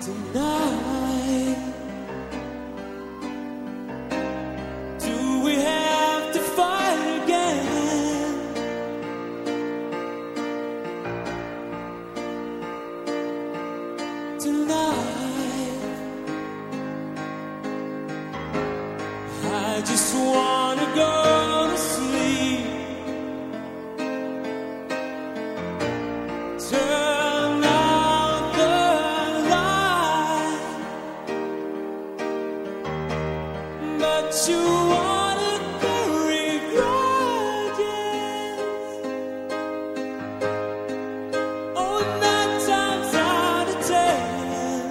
tonight. Do we have to fight again? Tonight, I just wanna go to sleep. Turn out the light, but you wanted the grudges. Oh, 9 times out of 10.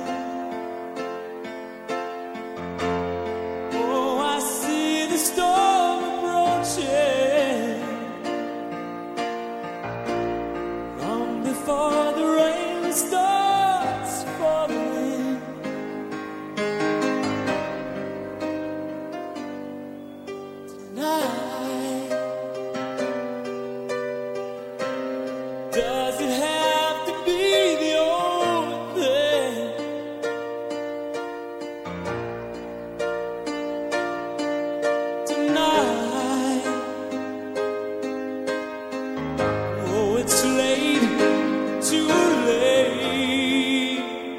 Oh, I see the storm approaching. Long before the rain starts falling. Tonight, does it have to be the only thing? Tonight, oh, it's late, too late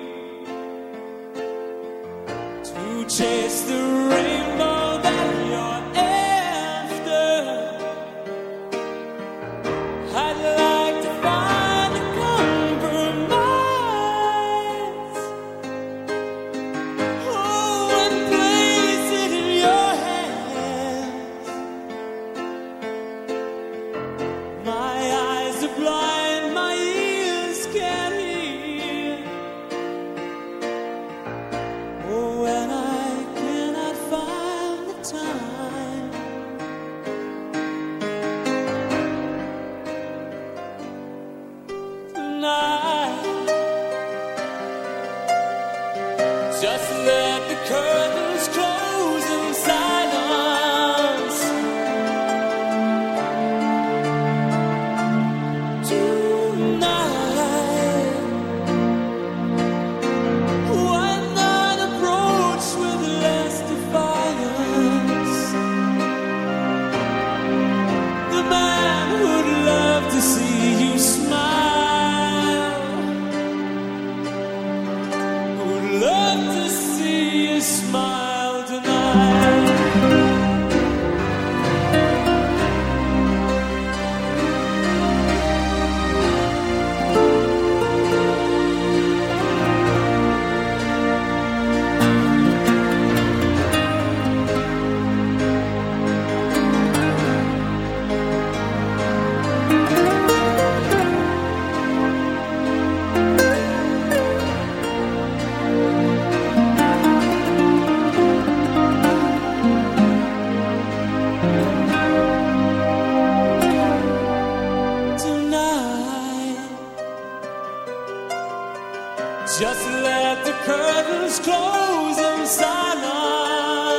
to chase the rainbow that you're after. I'd like to find a compromise, oh, and place it in your hands. My eyes are blind, my ears can't hear. Oh, and I cannot find the time. Tonight, just let the curtains close in silence. Tonight, why not approach with less defiance? The man would love to see you smile. Would love to see you smile tonight. Tonight, just let the curtains close in silence.